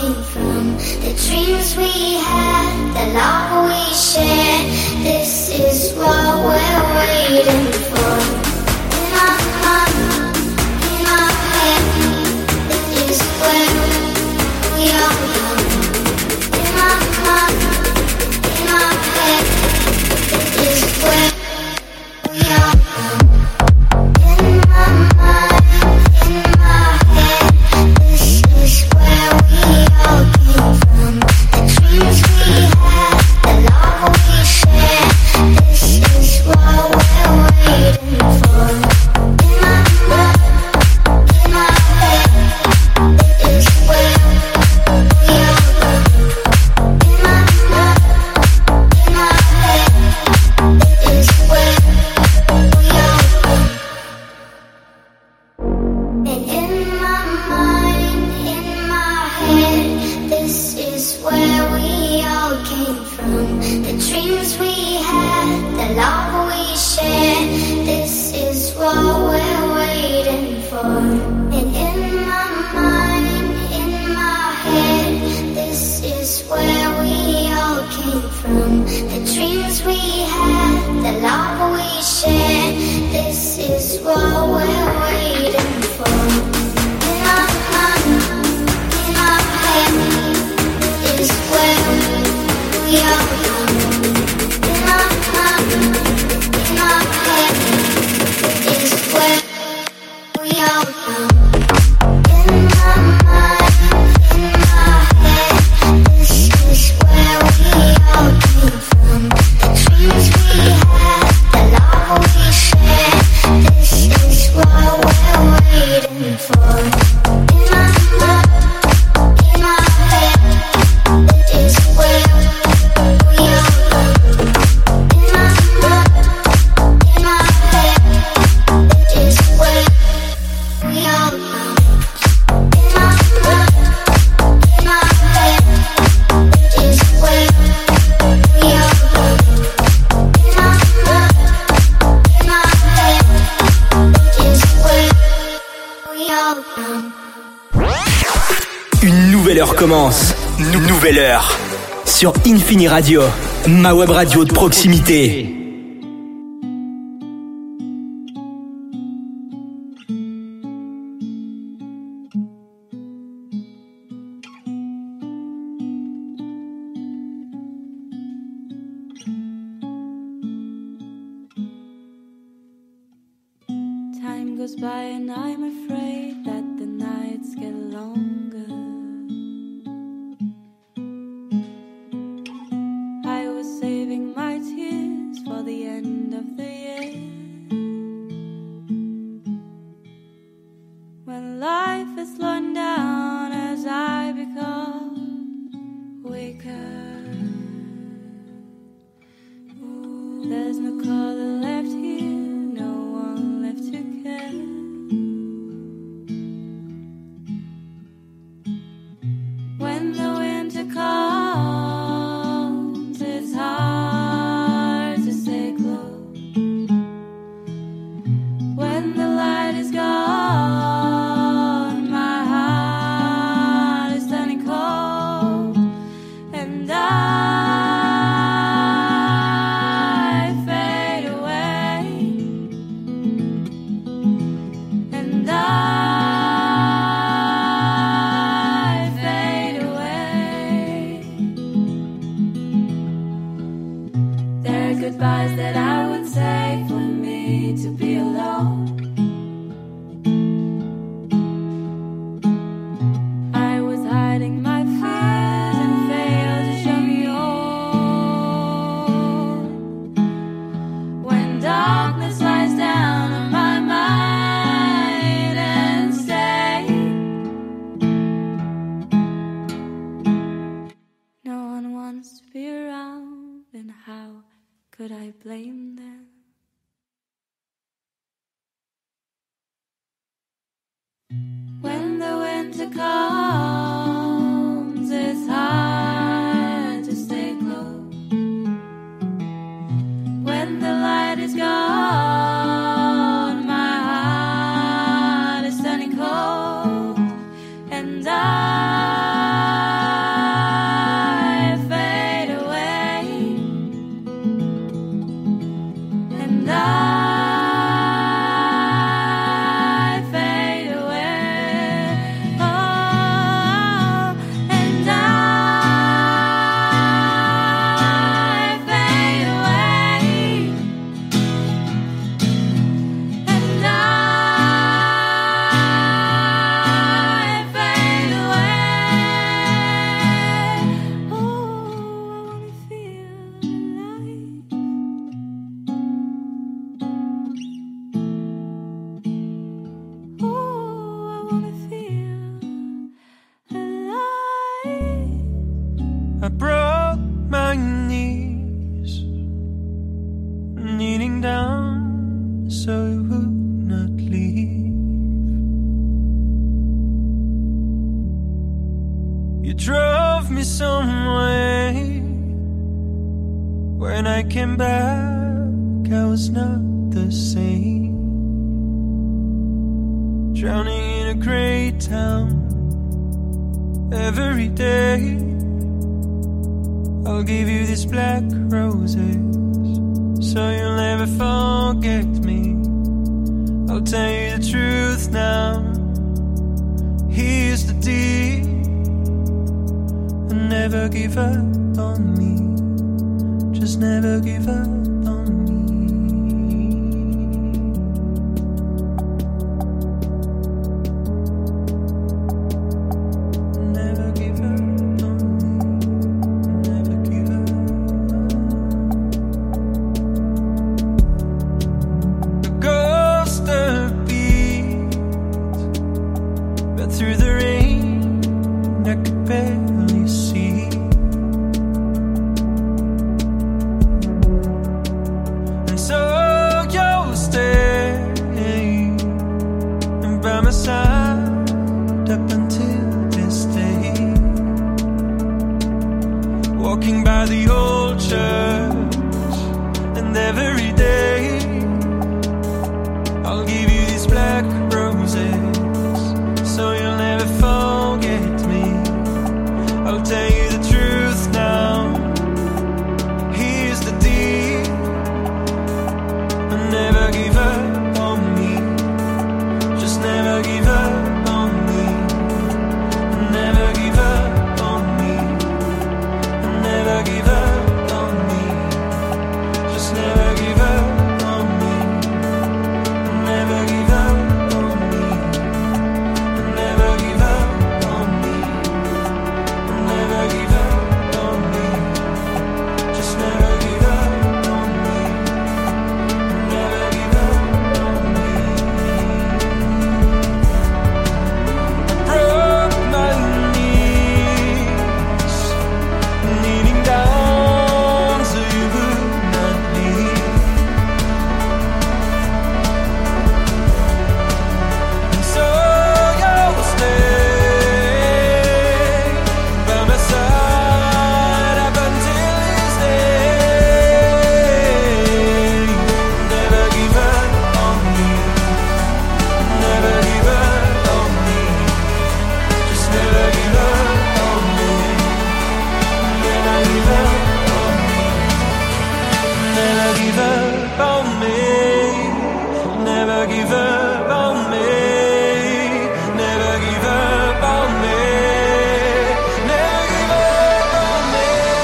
came from, the dreams we had, the love we shared. This is what we're waiting for. In our mind, in our head, this is where we are young. In our mind, in our head, this is where we are young. In my mind, in my head, this is where we all came from. The dreams we had, the love we shared. This is what we're waiting for. In my mind, in my head, this is where we all go. In my mind, in my head, this is where we all go. And in my mind, in my head, this is where we all came from. The dreams we had, the love we shared. This is what we're waiting for. And in my mind, in my head, this is where we all came from. The dreams we had, the love we shared. This is what we're waiting for. In our mind, in our head, is where we are young. In our mind, in our head, is where we are young. In my mind, in my head, this is where we all came from. The dreams we had, the love we shared. This is what we're waiting for. In my mind, in my head, is where we all go. In my mind, in my head, is where we all go. In my mind, in my head, is where we all go. In my mind, in my head, is where we all go. Une nouvelle heure commence. Nouvelle heure. Sur Infini Radio, ma web radio de proximité. Time goes by and I'm afraid that the nights get longer. I was saving my tears for the end of the year, when life is slowing down as I become weaker. There's no color left here, no one left to care. When the winter comes, it's hard to stay close. When the light is gone, my heart is turning cold, and I fade away, and I fade away. There are goodbyes that I would say for me to be alone. I was hiding my fears and failed to show me all. When darkness lies down on my mind and stay, no one wants to be around, and how could I blame them? When the winter comes, it's hard to stay close. When the light is gone, my heart is turning cold, and I You drove me somewhere. When I came back, I was not the same. Drowning in a great town. Every day I'll give you these black roses, so you'll never forget me. I'll tell you the truth now. Here's the deal. And never give up on me. Just never give up on me. Never give up on me. Never give up. The ghost beat, but through the rain I could barely see. And so you'll stay by my side up until this day. Walking by the old church, and every day I'll give you these black roses, so you'll never forget me. I'll tell you the truth now. Here's the deal. And never give up on me. Just never give up on me. And never give up on me. And never give up on me. Just never give up on me. And never give up on me. And never give up on me. And never give up on me. Just never give up on me. And never give up on me. I broke my knees, kneeling down so you would not leave. And so you'll stay by my side up until this day. Never give up on me. Never give up on me. Just never give up on me. Never give up on me. Never give up on me. Never give up on me. Never give up on me. Never give up on me.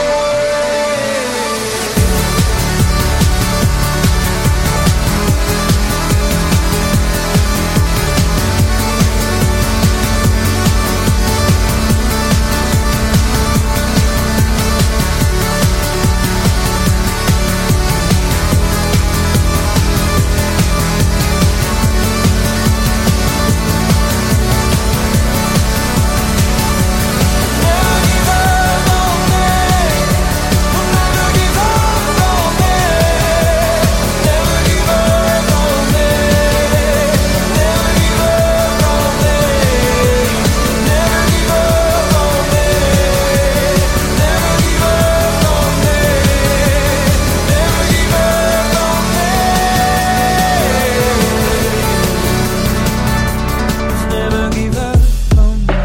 Never give up on me.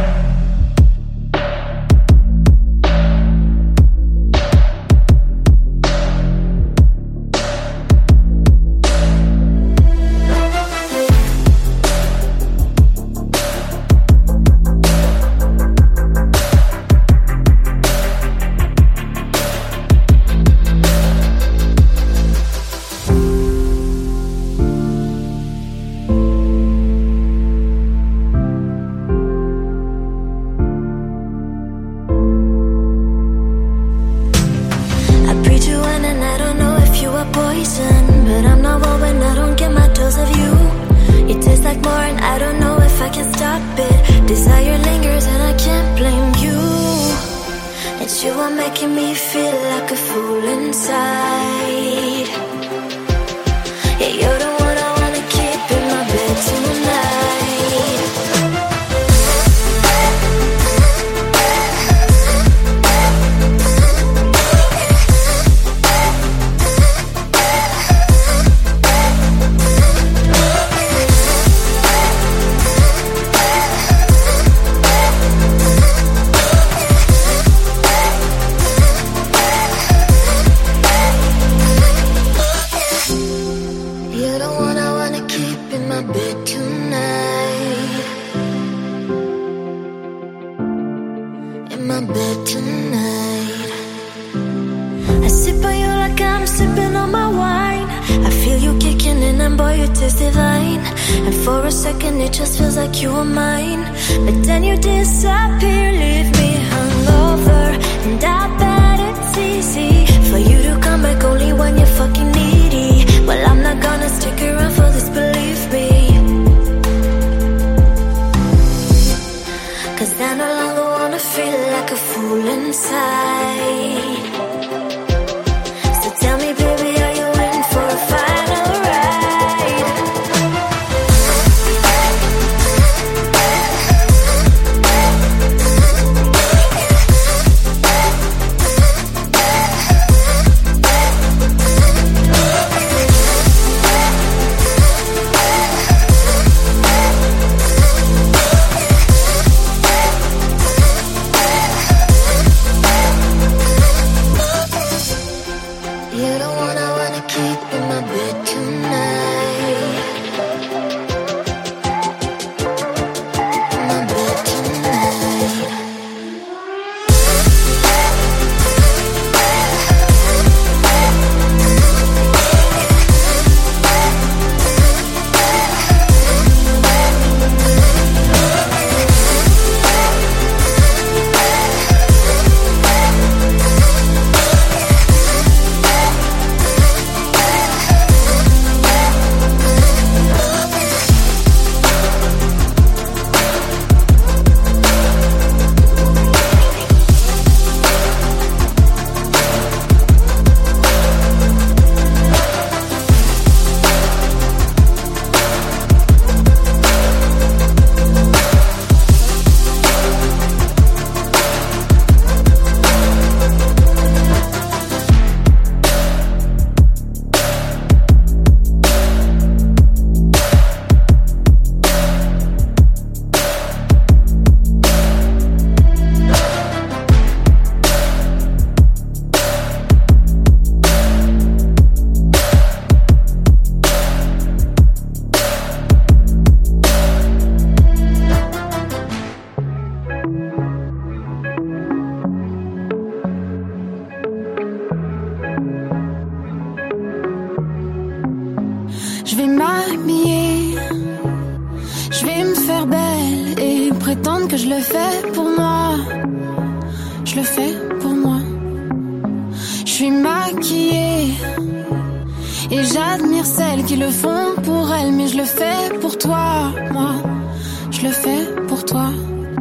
I breathe you in and I don't know if you are poison, but I'm not well when I don't get my dose of you. It tastes like more and I don't know if I can stop it. Desire lingers and I can't blame you. It's you are making me feel like a fool inside. Yeah, you're the one I wanna keep in my bed tonight. in my bed tonight. I sip on you like I'm sipping on my wine. I feel you kicking in and boy, you taste divine. And for a second it just feels like you were mine. But then you disappear, leave me hungover. And I bet it's easy for you to come back only when you're fucking needy. Well, I'm not gonna stick around for this, believe me. Cause I no longer wanna feel like a fool inside. So tell me, baby, are you in for a final ride? You're the one I wanna keep in my bed tonight. In my bed tonight. Je vais m'habiller, je vais me faire belle et prétendre que je le fais pour moi. Je le fais pour moi. Je suis maquillée et j'admire celles qui le font pour elles, mais je le fais pour toi, moi. Je le fais pour toi.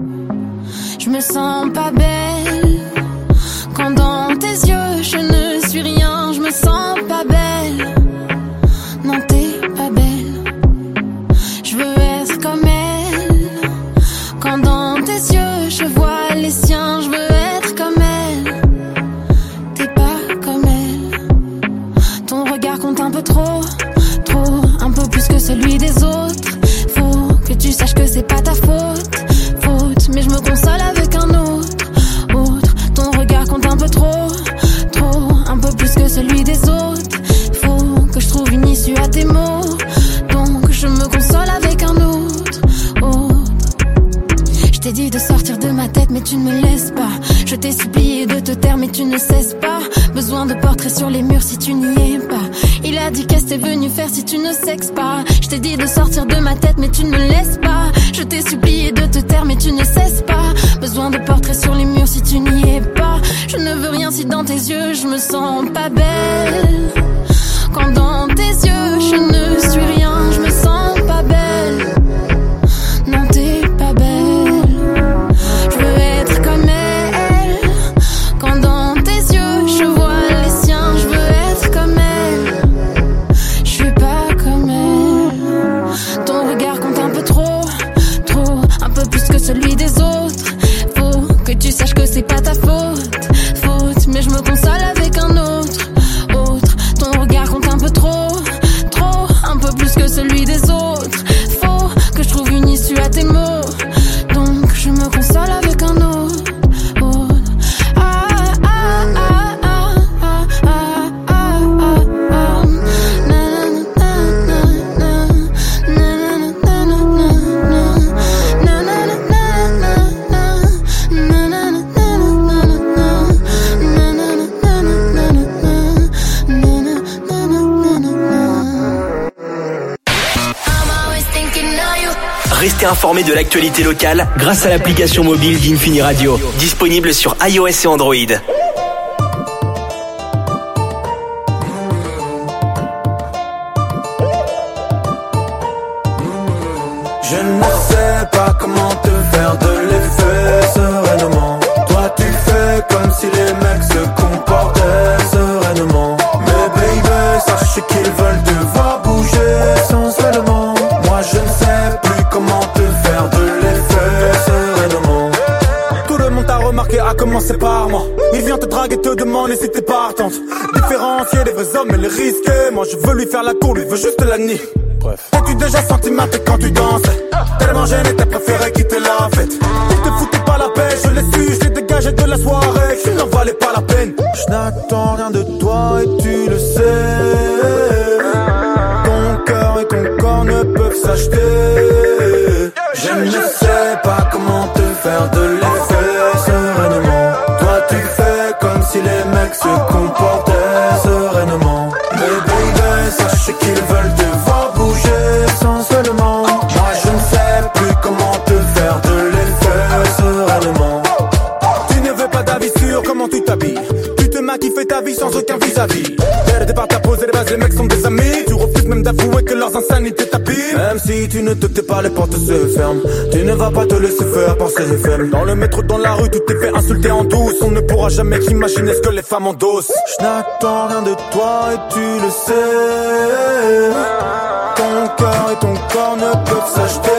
Je me sens pas belle quand dans tes yeux je ne suis rien. Je me sens pas belle. Non, t'es pas belle. Je veux être comme elle. Quand dans tes yeux je vois les siens, je veux être comme elle. T'es pas comme elle. Ton regard compte un peu trop, trop, un peu plus que celui des autres. Faut que tu saches que c'est pas ta faute, faute, mais je me console avec un autre, autre. Ton regard compte un peu trop, trop, un peu plus que celui des autres. Faut que je trouve une issue à tes mots, donc je me console avec un autre, autre. Je t'ai dit de sortir de ma tête mais tu ne me laisses pas. Je t'ai supplié de te taire mais tu ne cesses pas. Besoin de portraits sur les murs si tu n'y es pas. Il a dit qu'est-ce que t'es venu faire si tu ne sexes pas. Je t'ai dit de sortir de ma tête mais tu ne me laisses pas. Je t'ai supplié de te taire mais tu ne cesses pas. Besoin de portraits sur les murs si tu n'y es pas. Je ne veux rien si dans tes yeux je me sens pas belle. Quand dans tes yeux je ne suis rien, je me sens pas belle. Non, t'es pas belle. Je veux être comme elle. Quand dans tes yeux je vois les siens, je veux être comme elle. Je suis pas comme elle. Ton regard compte un peu trop, trop, un peu plus que celui des autres. Faut que tu saches que c'est pas ta faute, faute, mais je me console avec un autre, autre. Ton regard compte un peu trop, informé de l'actualité locale grâce à l'application mobile d'Infini Radio. Disponible sur iOS et Android. Je ne sais pas comment te faire de l'effet sereinement. Toi tu fais comme si les mecs se comportaient sereinement. Mais baby, sache qu'ils veulent te voir bouger sensuellement. Moi je ne sais plus comment te faire de l'effet sereinement. Tout le monde t'a remarqué, à commencer par moi. Il vient te draguer, te demander si t'es partante. Différencier les vrais hommes et les risquer. Moi je veux lui faire la cour, lui veut juste la nier. Bref. T'as-tu déjà senti ma tête quand tu dansais? Tellement gêné, t'as préféré quitter la fête. Il te foutait pas la paix, je l'ai su, je l'ai dégagé de la soirée. Je n'en valais pas la peine. Je n'attends rien de toi et tu le sais. Ton cœur et ton corps ne peuvent s'acheter. Je ne sais pas comment te faire de l'effet sereinement. Toi tu fais comme si les mecs se comportaient sereinement. Mais baby, sache qu'ils veulent te voir bouger sensuellement. Moi je ne sais plus comment te faire de l'effet sereinement. Tu ne veux pas d'avis sur comment tu t'habilles. Tu te maquilles, fais ta vie sans aucun vis-à-vis. Dès le départ t'as posé les bases, les mecs sont des amis. Tu refuses même d'avouer que leurs insanités t'abîment. Même si tu ne te tais pas, les portes se ferment. Tu ne vas pas te laisser faire par ces FM. Dans le métro, dans la rue, tu t'es fait insulter en douce. On ne pourra jamais imaginer ce que les femmes endossent. Je n'attends rien de toi et tu le sais. Ton cœur et ton corps ne peuvent s'acheter.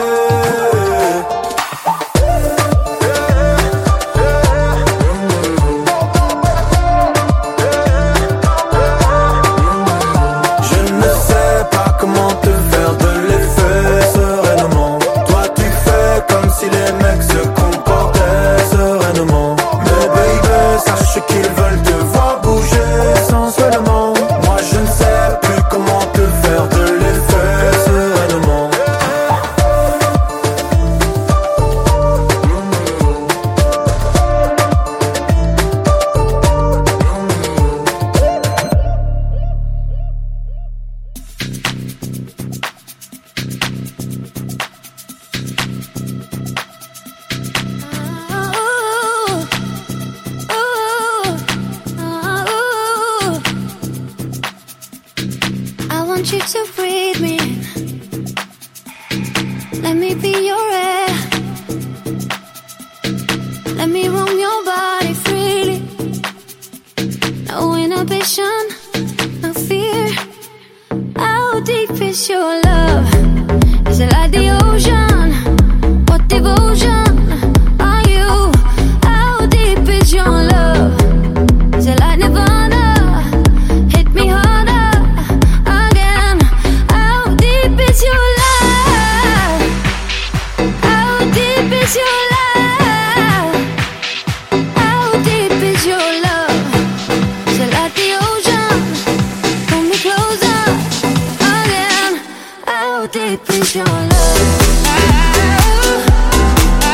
Deep is your love.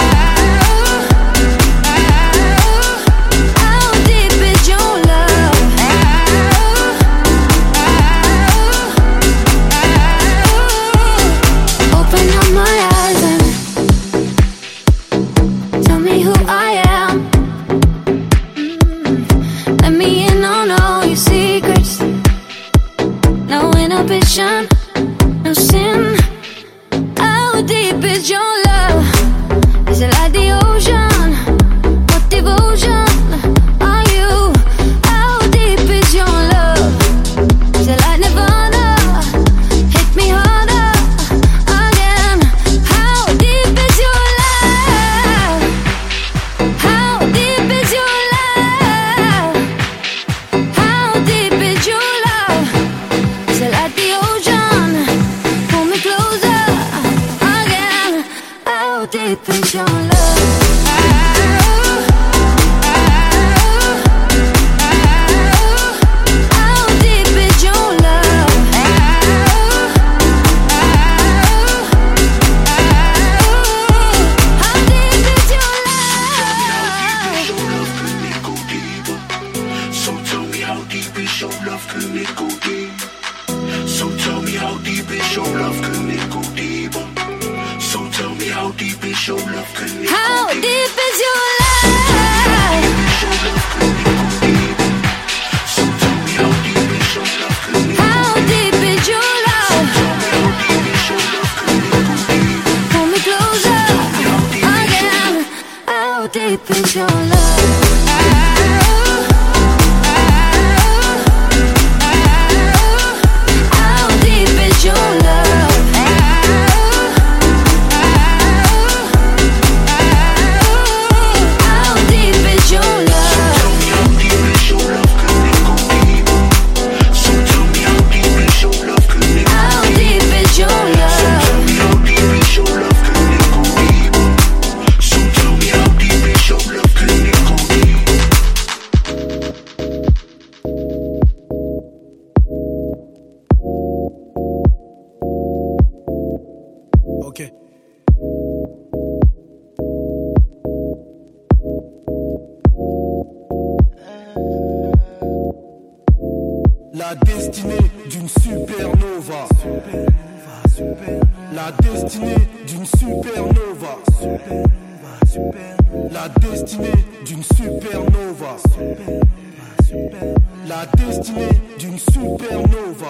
is your love? How deep is your love? How deep is your love? So tell me how deep is your love? How deep is your love? Tell me how deep is your love? So tell me how deep is your love? Ok. La destinée d'une supernova. La destinée d'une supernova. La destinée d'une supernova. La destinée d'une supernova.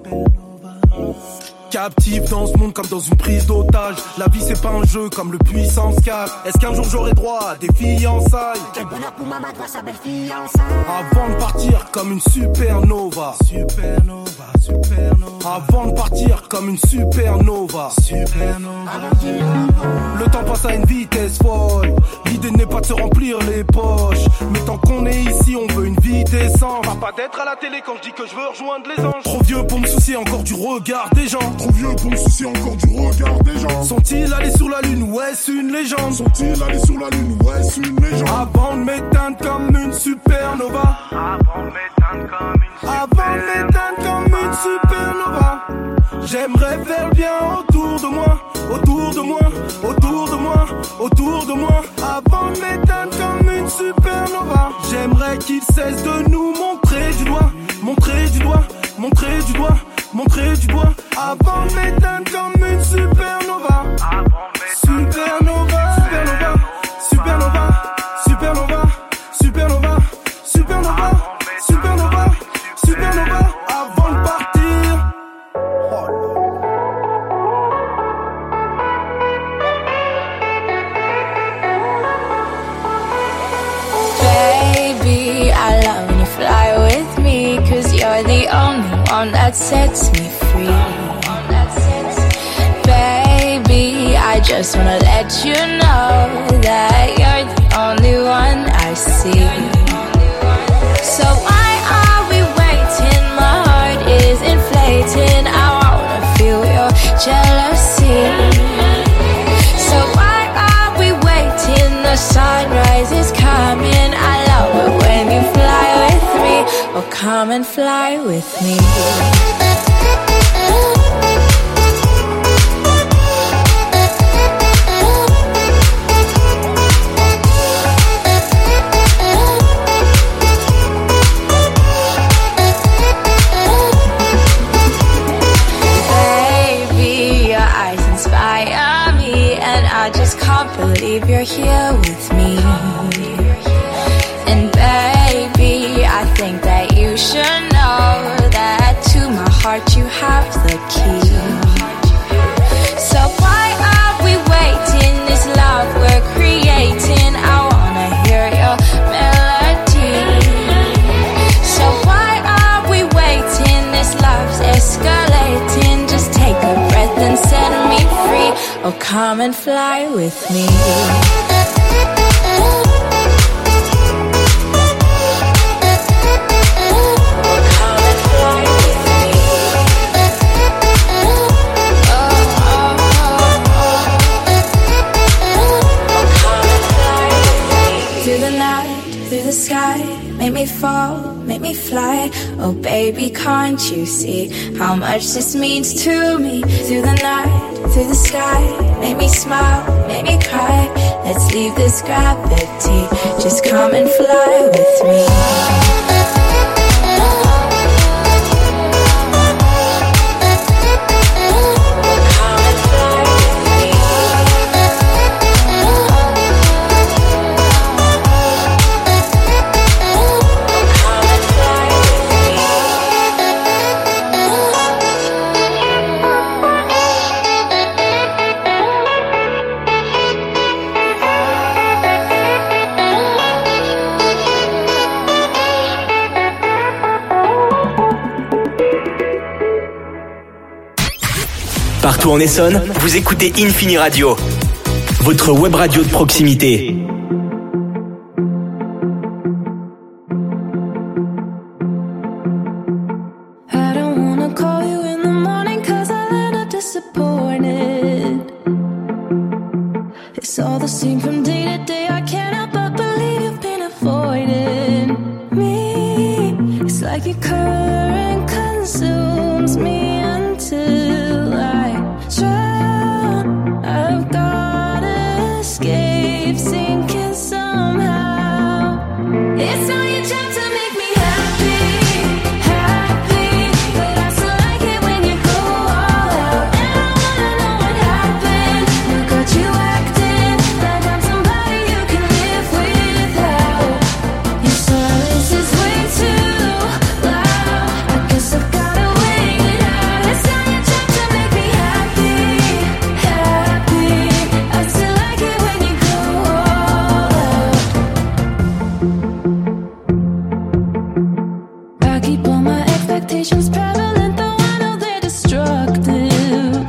Captif dans ce monde comme dans une prise d'otage. La vie c'est pas un jeu comme le puissance 4. Est-ce qu'un jour j'aurai droit à des fiançailles? Quel bonheur pour maman de voir sa belle fiançaille. Avant de partir comme une supernova. Supernova, supernova. Avant de partir comme une supernova. Supernova. Le temps passe à une vitesse folle. L'idée n'est pas de se remplir les poches, mais tant qu'on est ici on veut une vie décente. Pas d'être à la télé quand je dis que je veux rejoindre les anges. Trop vieux pour me soucier encore du regard des gens. Trop vieux pour me soucier encore du regard des gens. Sont-ils allés sur la lune ou est-ce une légende? Sont-ils allés sur la lune ou est-ce une légende? Avant de m'éteindre comme une supernova. Avant de m'éteindre comme une supernova. J'aimerais faire le bien autour de moi. Autour de moi, autour de moi, autour de moi. Avant de m'éteindre comme une supernova. J'aimerais qu'ils cessent de nous montrer du doigt. Montrer du doigt, montrer du doigt, montrer du doigt. Avant de m'éteindre comme une supernova. Supernova, supernova, supernova, supernova, supernova, supernova, supernova, supernova. Avant de partir. Baby, I love when you fly with me, 'cause you're the only one that sets me free. Baby, I just wanna let you know that you're the only one I see. So why are we waiting? My heart is inflating. I wanna feel your jealousy. So why are we waiting? The sunrise is coming. I love it when you fly with me. Oh, come and fly with me. Baby, your eyes inspire me, and I just can't believe you're here with me. And baby, I think that you should know that to my heart you have the key. So why are we waiting? This love we're creating, I wanna hear your melody. So why are we waiting? This love's escalating. Just take a breath and set me free. Oh, come and fly with me. Through the night, through the sky, make me fall, make me fly. Oh baby, can't you see how much this means to me? Through the night, through the sky, make me smile, make me cry. Let's leave this gravity, just come and fly with me. partout en Essonne, vous écoutez Infini Radio, votre web radio de proximité. It's all the same from day to day. I can't help but believe you've been avoiding me. It's like your current consumes me until I drown. I've gotta escape, sinking somehow. It's not your job to make me happy, happy, but I still like it when you go all out. And I wanna know what happened. Look at you acting like I'm somebody you can live without. Your silence is way too loud. I guess I've gotta wait it out. It's not your job to make me happy, happy. I still like it when you go all out. I keep all my expectations prevalent, though I know they're destructive.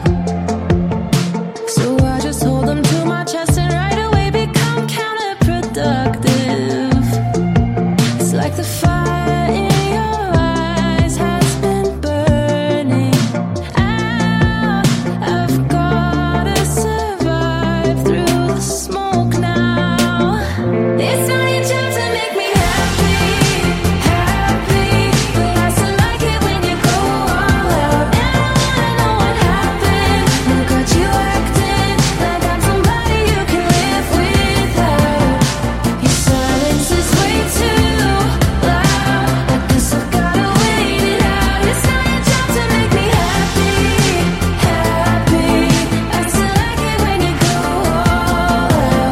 So I just hold them to my chest and right away become counterproductive. It's like the fire in your eyes has been burning out. I've gotta survive through the smoke now. It's not your job to make me happy, happy, but I still like it when you go all out. And I wanna know what happened. Look at you acting like I'm somebody you can live without. Your silence is way too loud. I guess I've gotta wait it out. It's not your job to make me happy, happy. I still like it when you go all out.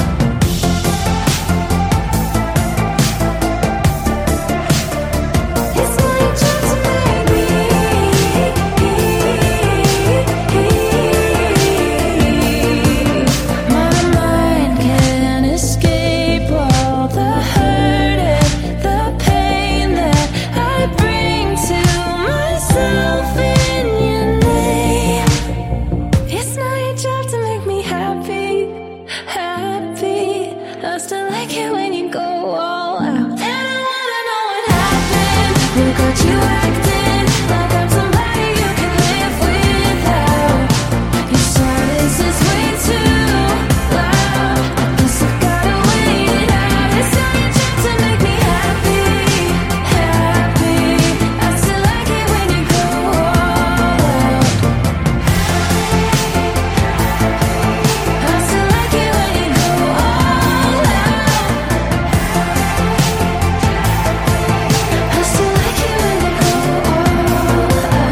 It's not your job to make me. My mind can't escape all the hurt and the pain that I bring to myself in your name. It's not your job to make me happy, happy. I still like it when you go all out. And I wanna know what happened. Look at you acting like I'm somebody you can live without. Your silence is way too loud. I guess I've gotta wait it out. It's not your job to make me happy, happy. I still like it when you go all out. I still like it when you go all out. I still like it when you go all out.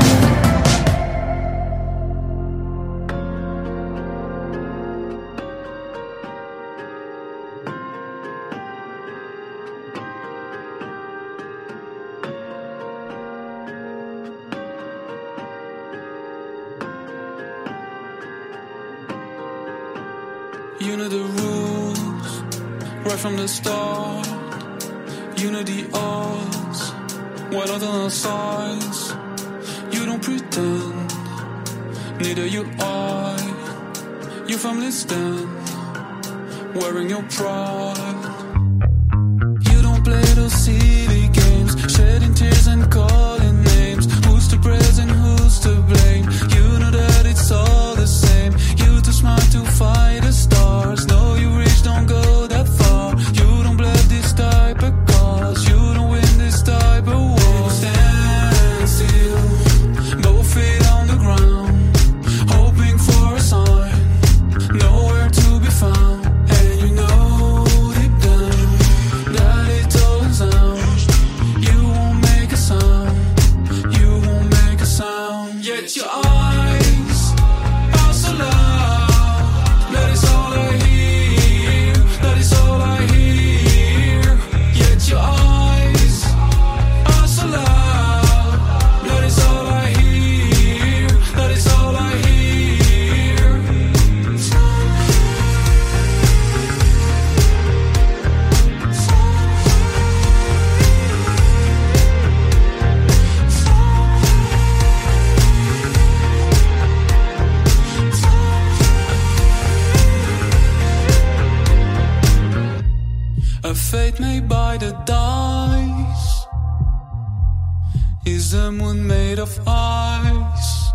You know the rules, right from the start. You know the odds, what are the sides? You don't pretend, neither you I. Your family stand, wearing your pride. You don't play those silly games, shedding tears and calling names. Who's to praise and who's to blame? You know that it's all the same. You too smart to fight the stars. No, you rich, don't go that far. You don't bled this type of cause. You don't win this type of war. Stand still, both feet on the ground, hoping for a sign. Nowhere to be found. And you know deep fate made by the dice? Is the moon made of ice?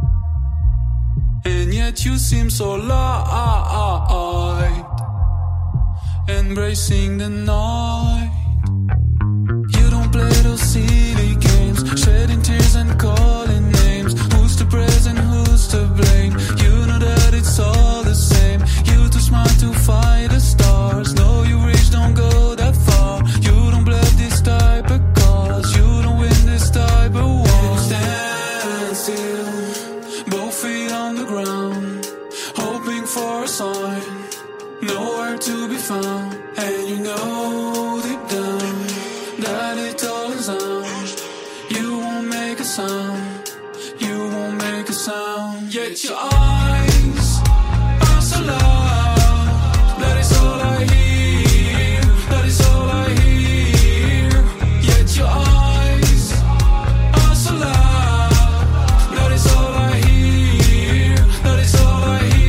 And yet you seem so light, embracing the night. You don't play those silly games, shedding tears and calling names. Who's to praise and who's to blame? You know that it's all the same. You too smart to fight the stars. No, you reach, don't go that far. You don't play this type of cards. You don't win this type of war. Stand still, both feet on the ground, hoping for a sign. Nowhere to be found. And you know deep down that it all is out. You won't make a sound. You won't make a sound. Yet your eyes are so loud. That is all I hear. That is all I hear. Yet your eyes are so loud. That is all I hear. That is all I hear.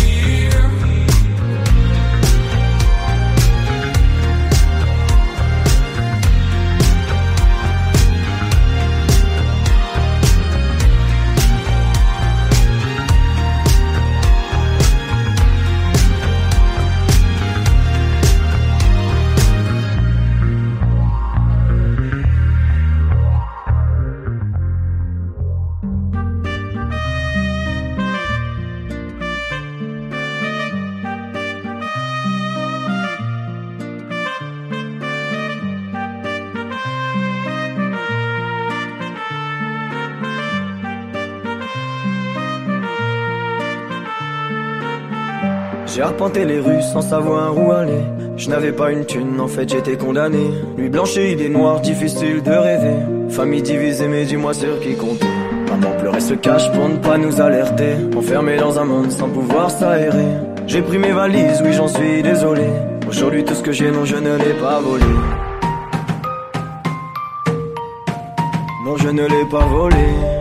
J'ai arpenté les rues sans savoir où aller. Je n'avais pas une thune, en fait j'étais condamné. Nuit blanche et idées noires, difficile de rêver. Famille divisée, mais dis-moi sur qui compter. Maman pleurait se cache pour ne pas nous alerter. Enfermé dans un monde sans pouvoir s'aérer. J'ai pris mes valises, oui j'en suis désolé. Aujourd'hui tout ce que j'ai, non je ne l'ai pas volé. Non je ne l'ai pas volé.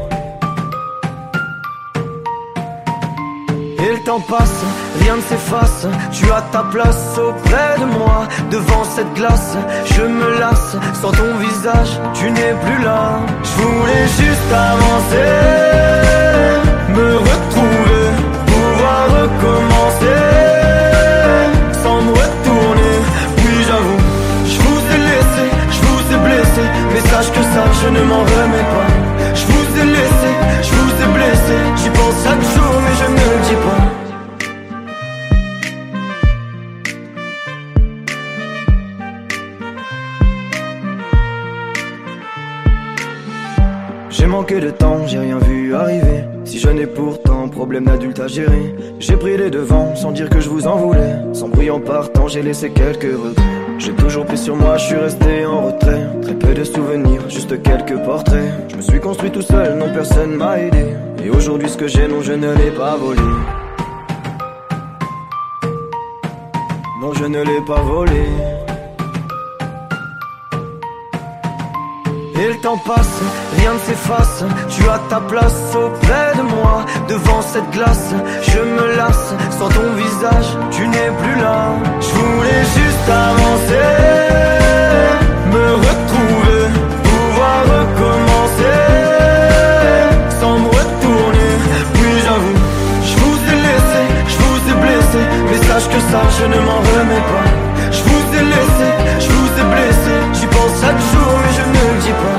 Et le temps passe, rien ne s'efface. Tu as ta place auprès de moi. Devant cette glace, je me lasse. Sans ton visage, tu n'es plus là. Je voulais juste avancer, me retrouver, pouvoir recommencer, sans me retourner. Oui j'avoue, je vous ai laissé, je vous ai blessé. Mais sache que ça, je ne m'en remets pas. Je vous ai laissé, je vous ai blessé. J'y pense chaque jour mais je ne le dis pas. J'ai manqué de temps, j'ai rien vu arriver. Si jeune et pourtant, problème d'adulte à gérer. J'ai pris les devants sans dire que je vous en voulais. Sans bruit en partant, j'ai laissé quelques regrets. J'ai toujours pris sur moi, je suis resté en retrait. Très peu de souvenirs, juste quelques portraits. Je me suis construit tout seul, non personne m'a aidé. Et aujourd'hui ce que j'ai, non je ne l'ai pas volé. Non je ne l'ai pas volé. Et le temps passe, rien ne s'efface. Tu as ta place auprès de moi. Devant cette glace, je me lasse. Sans ton visage, tu n'es plus là. Je voulais juste avancer, me retrouver, pouvoir recommencer, sans me retourner. Oui j'avoue, je vous ai laissé, je vous ai blessé. Mais sache que ça, je ne m'en remets pas. Je vous ai laissé, je vous ai blessé. J'y pense chaque jour mais je ne le dis pas.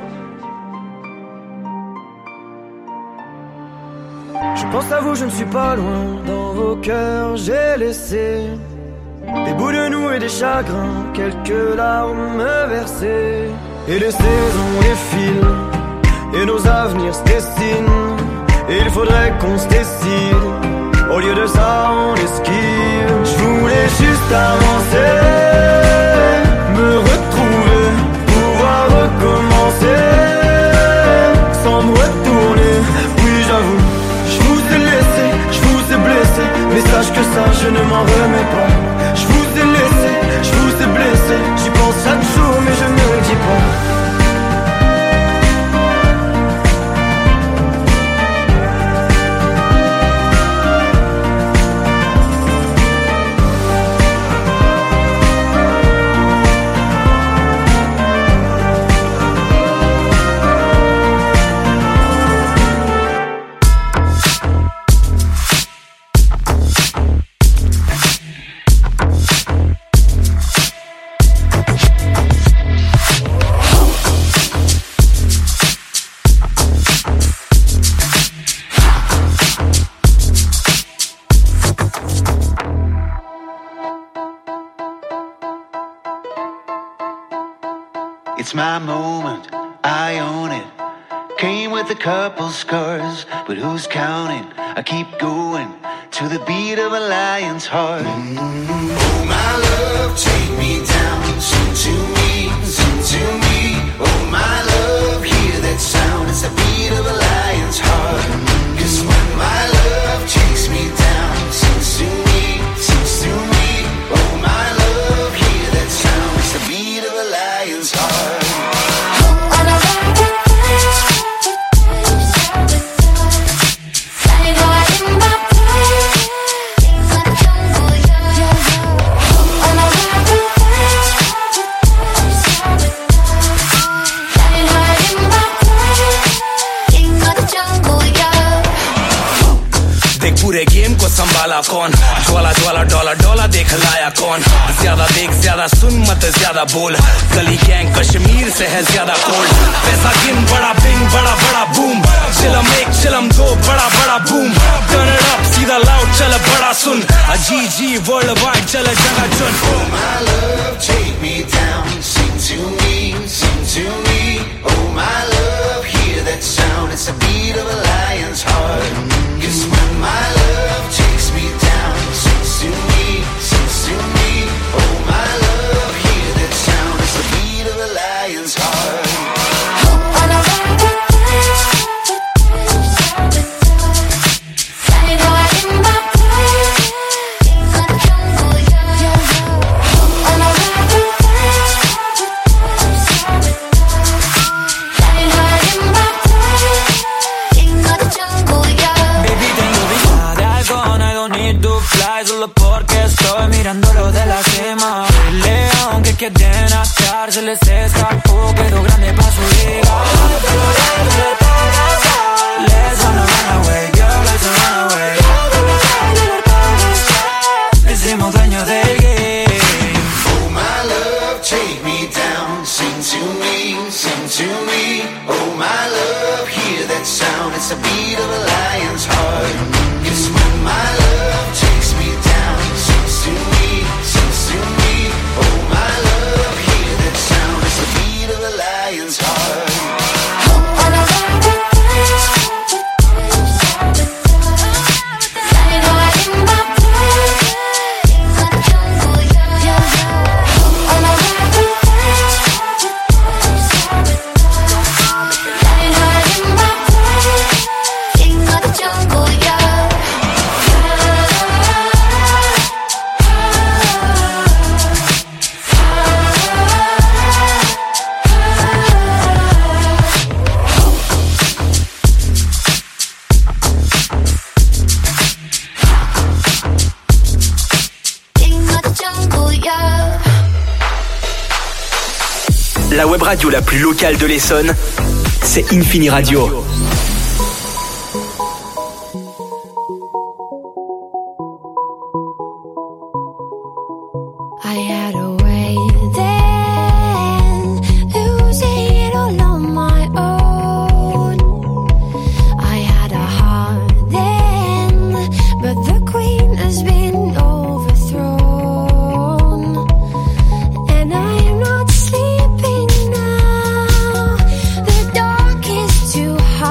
Je pense à vous, je ne suis pas loin. Dans vos cœurs j'ai laissé des bouts de nous et des chagrins, quelques larmes versées. Et les saisons défilent et nos avenirs se dessinent. Et il faudrait qu'on se décide. Au lieu de ça on esquive. Je voulais juste avancer, me retrouver, pouvoir recommencer, sans me retourner. Oui j'avoue, je vous ai laissé, je vous ai blessé. Mais sache que ça je ne m'en remets pas. Je vous ai laissé, je vous ai blessé. J'y pense chaque jour mais je ne le dis pas. It's my moment, I own it. Came with a couple scars, but who's counting? I keep going to the beat of a lion's heart. Oh my love, take me down, sing to me, sing to me. Oh my love, hear that sound, it's the beat of a lion's heart. 'Cause when my love takes me down, sings to me, sings to me. Oh my love, hear that sound, it's the beat of a lion's heart. पूरे game को संभाला कौन ज्वाला ज्वाला dollar dollar देख लाया कौन ज्यादा देख ज्यादा सुन मत ज्यादा बोल गली गैंग कश्मीर से है ज्यादा कोल्ड पैसा गिन बड़ा बिंग बड़ा बड़ा बूम चिलम एक चिलम दो बड़ा बड़ा बूम टर्न इट अप सीधा लाउड चल बड़ा सुन जी जी वर्ल्ड वाइड चल जगह चुन Oh my love take me down sing to me sing to me oh my love hear that sound it's the beat of a lion's heart 'cause when my love takes me down sings to me sings to me oh my love hear that sound it's the beat of a lion's heart. Solo porque estoy mirándolo de la cima. El león que quieren atar se les escapó, quedó grande pa' su liga. Let's run away, girl, let's run away. Hicimos dueños del game. Oh my love, take me down, sing to me, sing to me. Oh my love, hear that sound, it's the beat of a lion's heart. 'Cause when my love takes me down, sings to me, sings to me. Oh my love, hear that sound, it's the beat of a lion's heart. La web radio la plus locale de l'Essonne, c'est Infini Radio. I had a way then, losing it all on my own. I had a heart then, but the queen has been overthrown. And I am not sleeping now, the dark is too hard.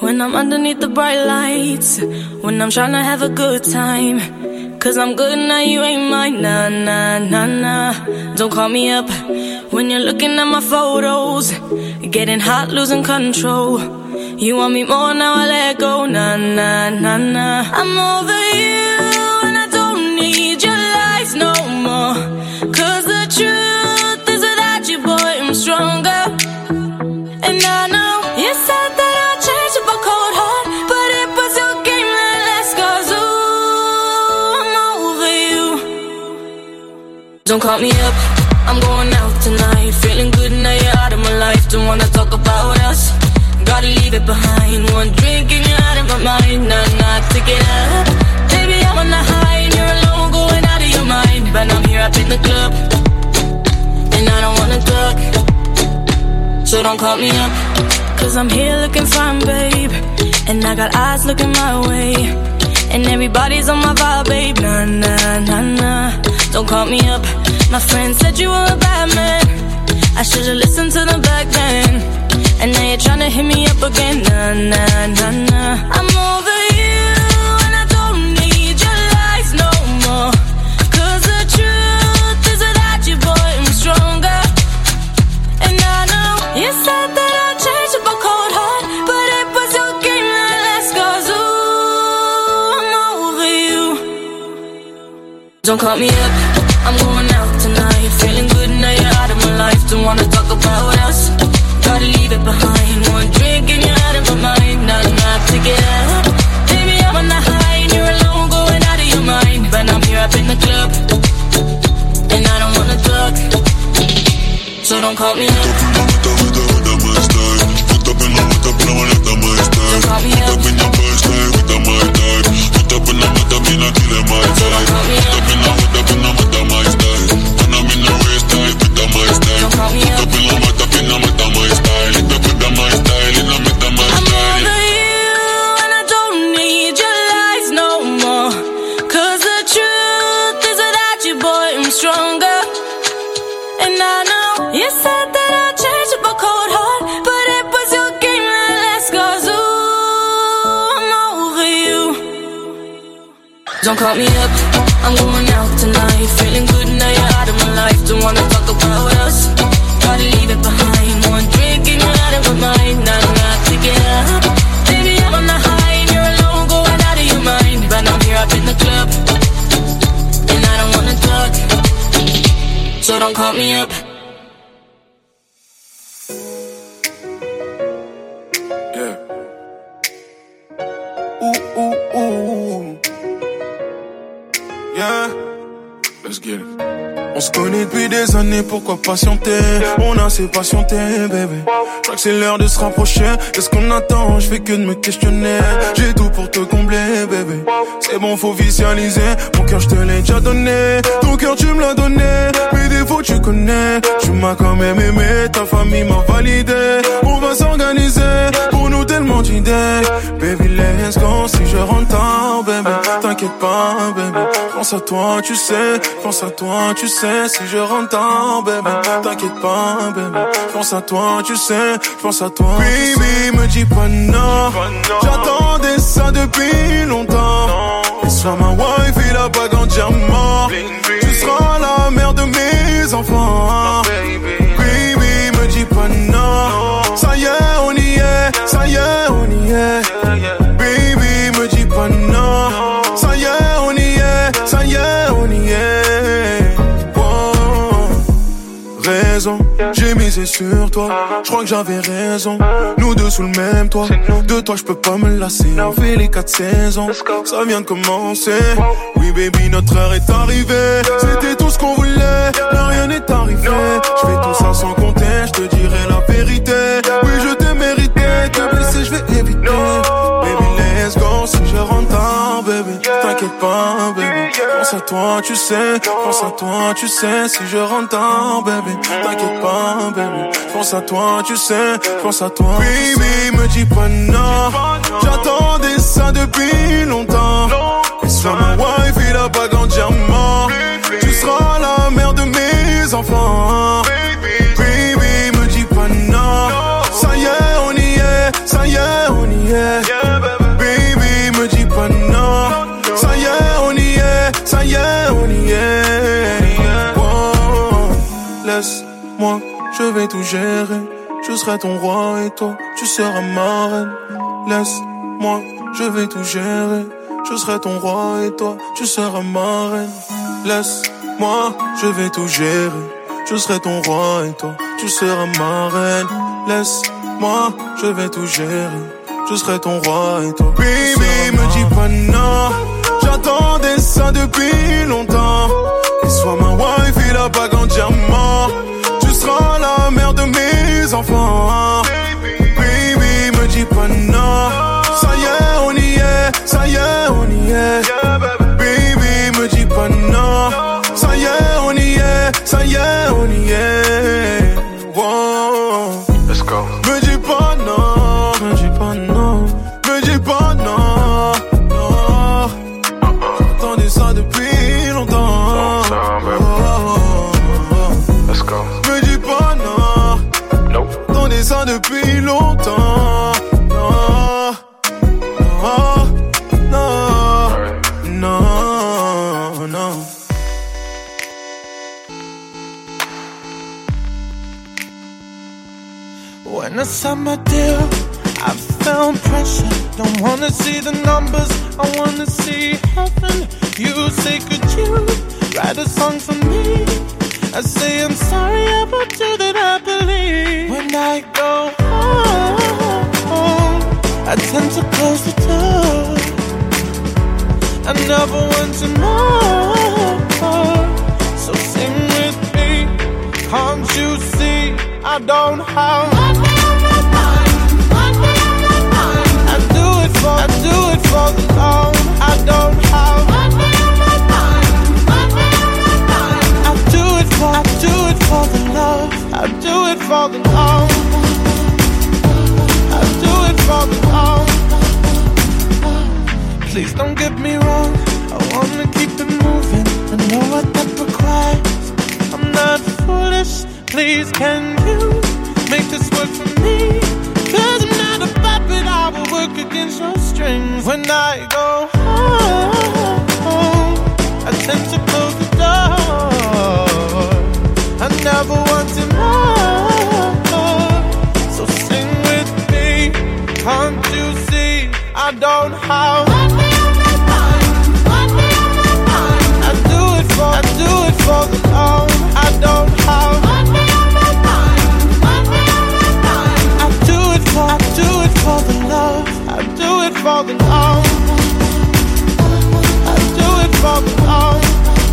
When I'm underneath the bright lights, when I'm trying to have a good time. Cause I'm good now, you ain't mine. Nah, nah, nah, nah. Don't call me up when you're looking at my photos. Getting hot, losing control. You want me more, now I let go. Nah, nah, nah, nah. I'm over you and I don't need your lies no more. Cause the truth is without you, boy, I'm stronger. And I know you said that I'll change with a cold heart, but it was your game that last. Cause ooh, I'm over you. Don't call me up, I'm going out tonight. Feeling good now you're out of my life. Don't wanna talk about us, gotta leave it behind. One drink and you're out of my mind. Nah, nah, take it up. Baby, I'm on the high and you're alone, going out of your mind. But I'm here up in the club, and I don't wanna talk. So don't call me up, cause I'm here looking fine, babe. And I got eyes looking my way, and everybody's on my vibe, babe. Nah, nah, nah, nah. Don't call me up. My friend said you were a bad man, I should've listened to them back then. And now you're tryna hit me up again. Nah, nah, nah, nah. I'm over you and I don't need your lies no more. Cause the truth is without you, boy, I'm stronger. And I know you said that I'll change with a cold heart, but it was your game that last. Cause ooh, I'm over you. Don't call me up, I'm going out tonight. Feeling good now you're out of my life. Don't wanna talk about us, gotta leave it behind. One drink and you're out of my mind. Nah, nah, take it up. Baby, I'm on the high and you're alone, going out of your mind. But I'm here up in the club, and I don't wanna talk. So don't call me up. Don't call me up. Don't call me up, I'm going out tonight. Feeling good now you're out of my life. Don't wanna talk about us, gotta leave it behind. One drink and you're out of my mind. Nah, nah, take it up. Baby, I'm on the high and you're alone, going out of your mind. But I'm here up in the club, and I don't wanna talk. So don't call me up. Yeah. Ooh, ooh, ooh. Yeah, let's get it. On se connaît depuis des années, pourquoi patienter? On a assez patienté, bébé. Je crois que c'est l'heure de se rapprocher. Qu'est-ce qu'on attend? Je fais que de me questionner. J'ai tout pour te combler, bébé. C'est bon, faut visualiser. Mon cœur, je te l'ai déjà donné. Ton cœur, tu me l'as donné. Mes défauts, tu connais. Tu m'as quand même aimé. Ta famille m'a validé. On va s'organiser. Pour nous, tellement d'idées. Baby, let's go. Si je rentre tard, bébé, t'inquiète pas, bébé. Pense à toi, tu sais. Pense à toi, tu sais. Si je rentre tard, bébé, t'inquiète pas, bébé. Pense à toi, tu sais. Pense à toi. Baby, me dis pas non. J'attendais ça depuis longtemps. Et sois ma wife et la bague en diamant. Tu seras la mère de mes enfants. Baby, me dis pas non. Ça y est, on y est. Ça y est, on y est. Baby, me dis pas non. Ça y est, on y est. Ça y est, on y est. Raison, j'ai misé sur toi. Je crois que j'avais raison. Nous deux sous le même toit. De toi je peux pas me lasser. On fait les 4 saisons. Ça vient de commencer. Oui baby, notre heure est arrivée. C'était tout ce qu'on voulait, mais rien n'est arrivé. Je fais tout ça sans compter. Je te dirai la vérité. Oui je t'ai mérité. Te blesser je vais éviter. Baby let's go. Si je rentre tard baby, t'inquiète pas baby. Pense à toi tu sais. Pense à toi tu sais. Si je rentre tard baby, t'inquiète pas, baby. Pense à toi, tu sais. Pense à toi. Baby, me dis pas non. J'attendais ça depuis longtemps. Et sois ma wife et la bague en diamant. Tu seras la mère de mes enfants. Baby, me dis pas non. Ça y est, on y est. Ça y est, on y est. vais tout gérer. Je serai ton roi et toi, tu seras ma reine. Laisse-moi, je vais tout gérer. Je serai ton roi et toi, tu seras ma reine. Laisse-moi, je vais tout gérer. Je serai ton roi et toi, tu seras ma reine. Laisse-moi, je vais tout gérer. Je serai ton roi et toi. Baby, me dis pas non. J'attendais ça depuis longtemps. Et sois ma wife et la bague en diamant. Tu seras la mère de mes enfants. Baby, me dis pas non. Ça y est, on y est. Ça y est, on y est. Baby, me dis pas non. Ça y est, on y est. Ça y est, on y est. Wow. Let's go. Me dis pas non. Me dis pas non. Me dis pas non. Non. J'attendais ça depuis longtemps. Let's go. Me dis pas non. Nope. J'attendais ça depuis longtemps. Non. Non. Non. Non. Non. When I signed my deal, I felt pressure. Don't wanna see the numbers, I wanna see heaven. You say, could you write a song for me? I say, I'm sorry about you that I believe. When I go home, I tend to close the door. I never want to know. So sing with me, can't you see I don't have money on my mind, money on my mind. I do it for the love. I don't have money on my mind, money on my mind. I do it for the love. I do it for the love. I do it for the love. Please don't get me wrong, I wanna keep it moving. I know what that requires. I'm not foolish. Please, can you make this work for me? 'Cause I'm not a puppet, I will work against your strings. When I go home, I tend to close the door. I never want to know. So sing with me, can't you see I don't have money on my mind, money on my mind. I do it for the love. I don't have money on my mind, money on my mind. I do it for the love. I do it for the love. I do it for the love.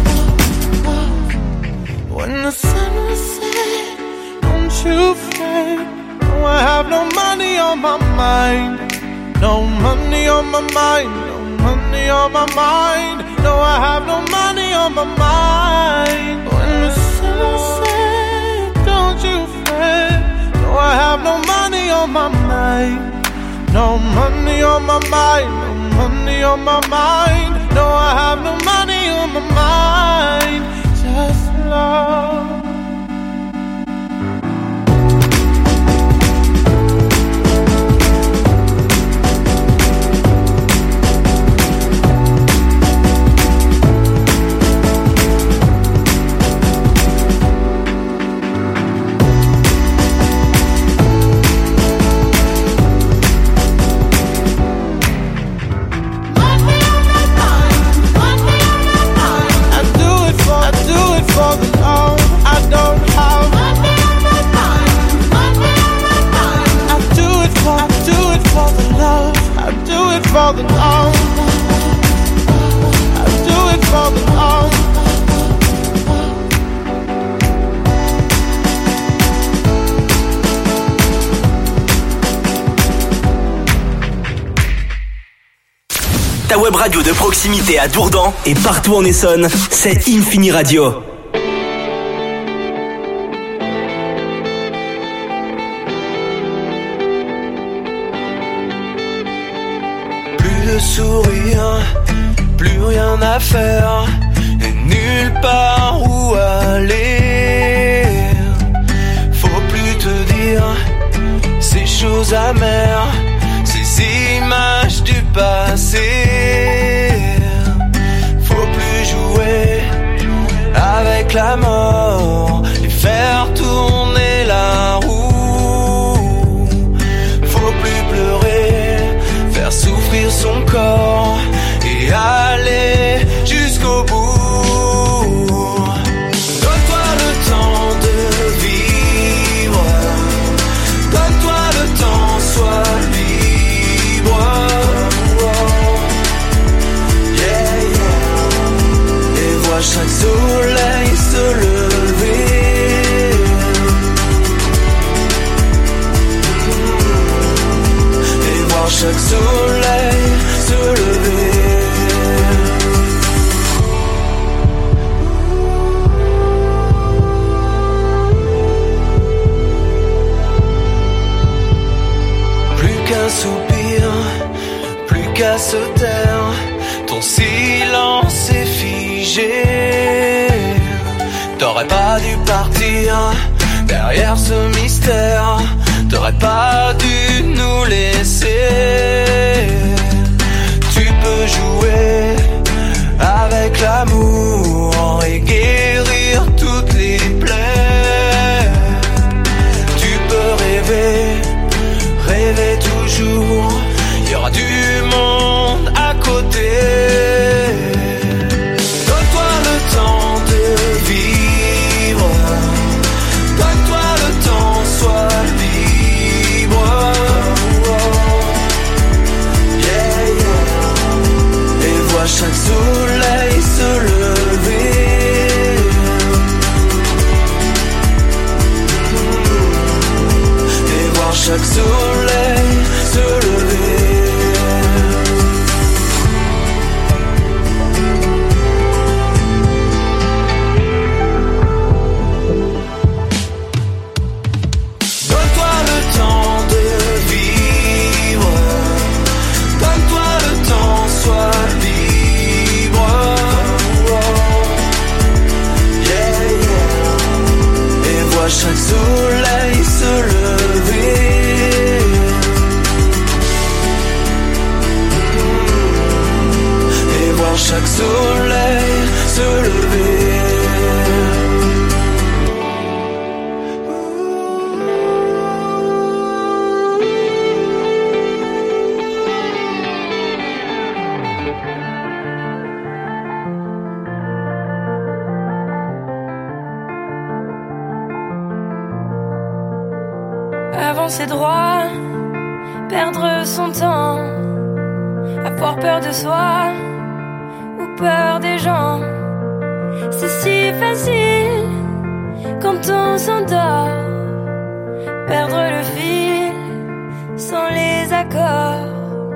When the sun was set, don't you fret. No, I have no money on my mind. No money on my mind. No money on my mind. No, I have no money on my mind. When the sun was set, don't you fret. No, I have no money on my mind. No money on my mind. No money on my mind. No, I have no money on my mind. Just love. For the love, I do it for the love. Ta web radio de proximité à Dourdan et partout en Essonne, c'est Infini Radio. Sourire, plus rien à faire et nulle part où aller. Faut plus te dire ces choses amères, ces images du passé. Faut plus jouer avec la mort et faire tourner la soupir, plus qu'à se taire. Ton silence est figé. T'aurais pas dû partir derrière ce mystère. T'aurais pas dû nous laisser. Tu peux jouer avec l'amour et guérir toutes les plaies. Tu peux rêver toujours. Il y aura du monde à côté. Donne-toi le temps de vivre. Donne-toi le temps, sois libre. Yeah, yeah. Et vois chaque soleil se lever. Et voir chaque soleil se lever. Donne-toi le temps de vivre. Donne-toi le temps, sois libre. Yeah, yeah. Et vois chaque soleil se lever. Et voir chaque soleil se lever. Avancer droit, perdre son temps, avoir peur de soi ou peur des gens. C'est si facile quand on s'endort, perdre le fil sans les accords.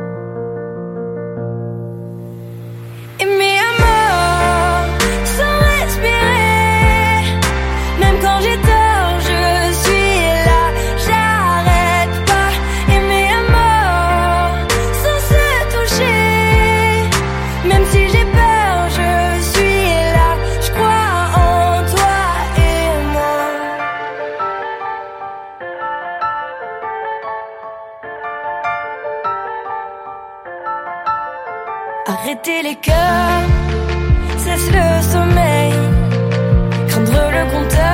Aimer à mort sans respirer, même quand j'ai tort, je suis là, j'arrête pas. Aimer à mort sans se toucher, même si j'ai peur, je suis là, je crois en toi et moi. Arrêter les cœurs, cesse le sommeil, craindre le compteur.